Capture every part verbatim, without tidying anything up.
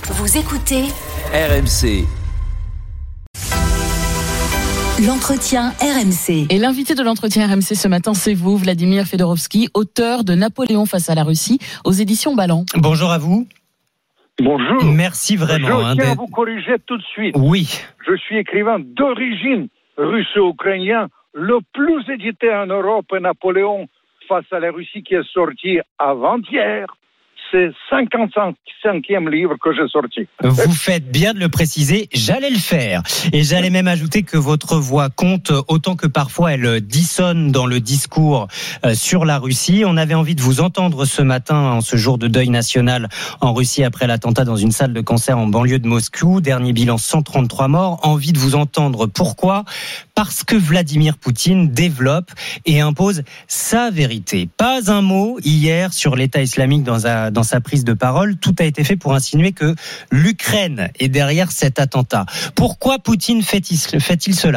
Vous écoutez R M C. L'entretien R M C. Et l'invité de l'entretien R M C ce matin, c'est vous, Vladimir Fedorovski, auteur de Napoléon face à la Russie aux éditions Ballant. Bonjour à vous. Bonjour. Merci vraiment. Je hein, tiens à d'être... vous corriger tout de suite. Oui. Je suis écrivain d'origine russo-ukrainien. Le plus édité en Europe est Napoléon face à la Russie qui est sorti avant-hier. C'est cinquante-cinquième livre que j'ai sorti. Vous faites bien de le préciser, j'allais le faire. Et j'allais même ajouter que votre voix compte autant que parfois elle dissonne dans le discours sur la Russie. On avait envie de vous entendre ce matin, en ce jour de deuil national en Russie après l'attentat dans une salle de concert en banlieue de Moscou. Dernier bilan, cent trente-trois morts. Envie de vous entendre. Pourquoi ? Parce que Vladimir Poutine développe et impose sa vérité. Pas un mot hier sur l'État islamique dans, un, dans sa prise de parole. Tout a été fait pour insinuer que l'Ukraine est derrière cet attentat. Pourquoi Poutine fait-il, fait-il cela ?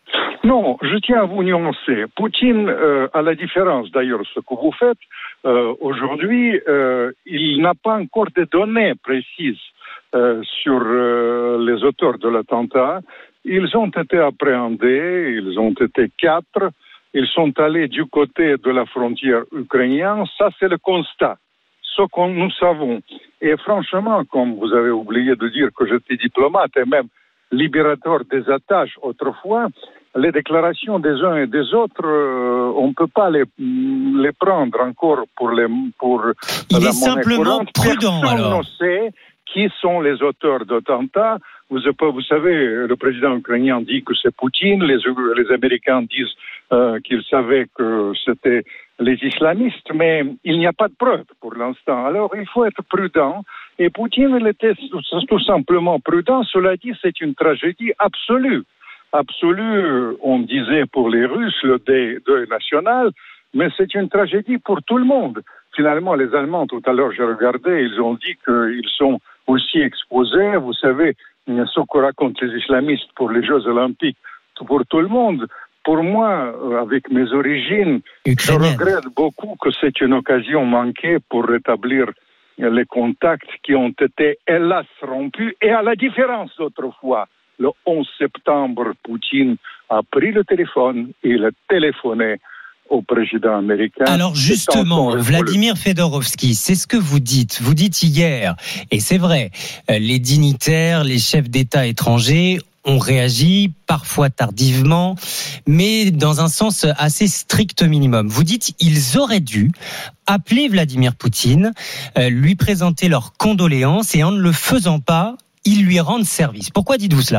Non, je tiens à vous nuancer. Poutine, euh, à la différence d'ailleurs de ce que vous faites, euh, aujourd'hui, euh, il n'a pas encore de données précises euh, sur euh, les auteurs de l'attentat. Ils ont été appréhendés, ils ont été quatre, ils sont allés du côté de la frontière ukrainienne. Ça, c'est le constat, ce que nous savons. Et franchement, comme vous avez oublié de dire que j'étais diplomate et même libérateur des otages autrefois, les déclarations des uns et des autres, euh, on ne peut pas les, les prendre encore pour, les, pour Il la est simplement courante. prudent, Personne alors. ne sait qui sont les auteurs d'attentats. Vous, vous savez, le président ukrainien dit que c'est Poutine, les, les Américains disent euh, qu'ils savaient que c'était les islamistes, mais il n'y a pas de preuves pour l'instant. Alors, il faut être prudent. Et Poutine, il était tout simplement prudent. Cela dit, c'est une tragédie absolue. Absolue, on disait pour les Russes, le deuil, deuil national, mais c'est une tragédie pour tout le monde. Finalement, les Allemands, tout à l'heure, j'ai regardé, ils ont dit qu'ils sont aussi exposés. Vous savez, ce que racontent les islamistes pour les Jeux Olympiques, pour tout le monde. Pour moi, avec mes origines, Ukrainienne. Je regrette beaucoup que c'est une occasion manquée pour rétablir les contacts qui ont été, hélas, rompus. Et à la différence d'autrefois, le onze septembre, Poutine a pris le téléphone et il a téléphoné au président américain. Alors justement, Vladimir Fedorovski, c'est ce que vous dites. Vous dites hier, et c'est vrai, les dignitaires, les chefs d'État étrangers ont réagi, parfois tardivement, mais dans un sens assez strict minimum. Vous dites, ils auraient dû appeler Vladimir Poutine, lui présenter leurs condoléances, et en ne le faisant pas, ils lui rendent service. Pourquoi dites-vous cela ?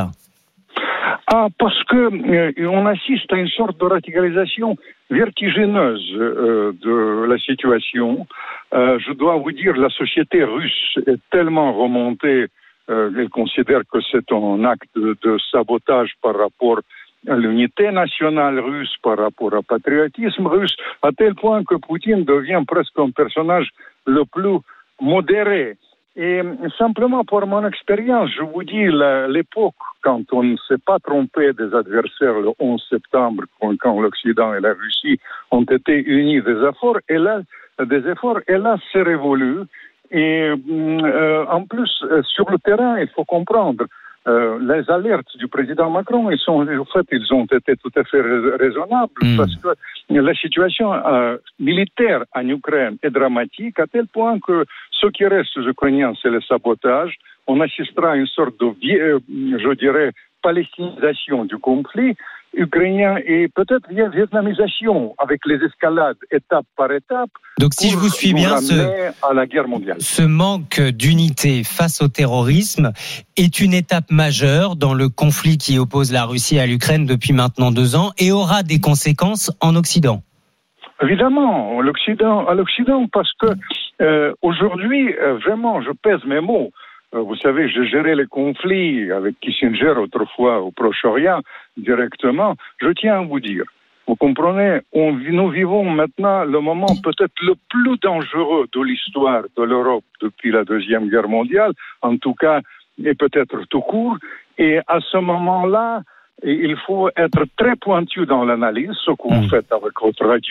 Ah, parce que euh, on assiste à une sorte de radicalisation vertigineuse euh, de la situation. Euh, je dois vous dire, la société russe est tellement remontée, euh, elle considère que c'est un acte de, de sabotage par rapport à l'unité nationale russe, par rapport au patriotisme russe, à tel point que Poutine devient presque un personnage le plus modéré. Et simplement pour mon expérience, je vous dis, la, l'époque quand on ne s'est pas trompé des adversaires le onze septembre, quand, quand l'Occident et la Russie ont été unis des efforts, et là, des efforts, et là, c'est révolu. Et euh, en plus, sur le terrain, il faut comprendre, euh, les alertes du président Macron, ils sont, en fait, ils ont été tout à fait raisonnables, mmh. parce que la situation euh, militaire en Ukraine est dramatique, à tel point que ce qui reste aux Ukrainiens, c'est le sabotage. On assistera à une sorte de, je dirais, palestinisation du conflit ukrainien et peut-être vietnamisation avec les escalades étape par étape. Donc si je vous suis bien, ce, à la guerre mondiale. ce manque d'unité face au terrorisme est une étape majeure dans le conflit qui oppose la Russie à l'Ukraine depuis maintenant deux ans et aura des conséquences en Occident. Évidemment, l'Occident, à l'Occident, parce que euh, aujourd'hui, euh, vraiment, je pèse mes mots. Euh, vous savez, j'ai géré les conflits avec Kissinger autrefois au Proche-Orient directement. Je tiens à vous dire, vous comprenez, on, nous vivons maintenant le moment peut-être le plus dangereux de l'histoire de l'Europe depuis la Deuxième Guerre mondiale, en tout cas, et peut-être tout court. Et à ce moment-là, il faut être très pointu dans l'analyse, ce que vous faites avec votre radio.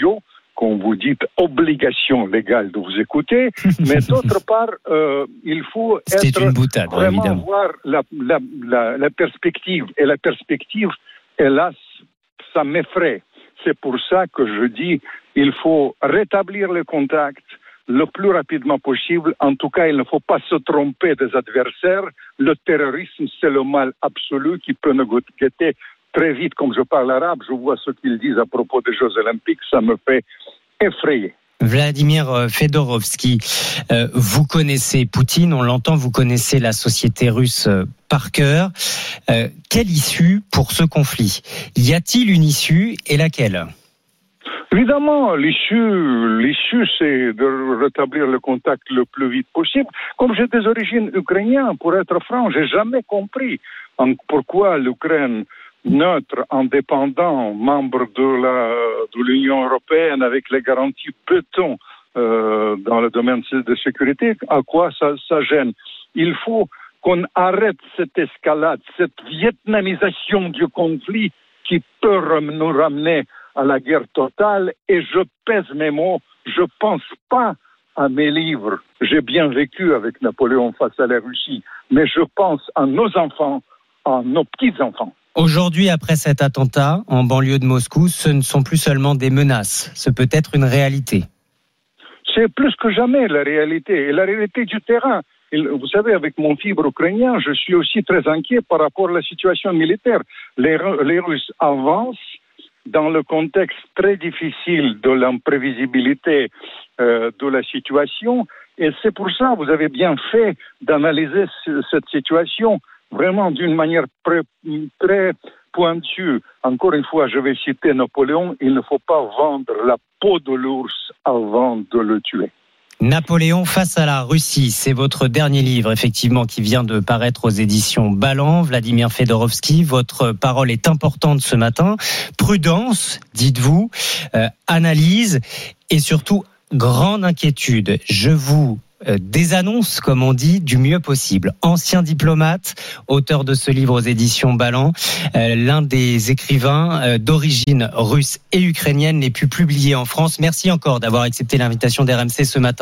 comme vous dites, obligation légale de vous écouter, mais d'autre part, euh, il faut C'était être une boutade, vraiment évidemment. voir la, la, la, la perspective. Et la perspective, hélas, ça m'effraie. C'est pour ça que je dis, il faut rétablir le contact le plus rapidement possible. En tout cas, il ne faut pas se tromper des adversaires. Le terrorisme, c'est le mal absolu qui peut nous guetter très vite. Comme je parle arabe, je vois ce qu'ils disent à propos des Jeux Olympiques, ça me fait effrayer. Vladimir Fedorovski, euh, vous connaissez Poutine, on l'entend, vous connaissez la société russe euh, par cœur. Euh, quelle issue pour ce conflit ? Y a-t-il une issue et laquelle ? Évidemment, l'issue, l'issue, c'est de rétablir le contact le plus vite possible. Comme j'ai des origines ukrainiennes, pour être franc, j'ai jamais compris pourquoi l'Ukraine, neutre, indépendant, membre de la de l'Union européenne avec les garanties béton euh, dans le domaine de sécurité, à quoi ça, ça gêne. Il faut qu'on arrête cette escalade, cette vietnamisation du conflit qui peut nous ramener à la guerre totale. Et je pèse mes mots, je pense pas à mes livres. J'ai bien vécu avec Napoléon face à la Russie, mais je pense à nos enfants, à nos petits-enfants. Aujourd'hui, après cet attentat en banlieue de Moscou, ce ne sont plus seulement des menaces, ce peut être une réalité. C'est plus que jamais la réalité, et la réalité du terrain. Vous savez, avec mon fibre ukrainien, je suis aussi très inquiet par rapport à la situation militaire. Les, les Russes avancent dans le contexte très difficile de l'imprévisibilité euh, de la situation, et c'est pour ça que vous avez bien fait d'analyser c- cette situation vraiment d'une manière très, très pointue. Encore une fois, je vais citer Napoléon, il ne faut pas vendre la peau de l'ours avant de le tuer. Napoléon face à la Russie, c'est votre dernier livre, effectivement, qui vient de paraître aux éditions Ballant. Vladimir Fedorovski, votre parole est importante ce matin. Prudence, dites-vous, euh, analyse et surtout grande inquiétude. Je vous euh, désannonce, comme on dit, du mieux possible. Ancien diplomate, auteur de ce livre aux éditions Ballant, euh, l'un des écrivains euh, d'origine russe et ukrainienne les plus publiés en France. Merci encore d'avoir accepté l'invitation d'R M C ce matin.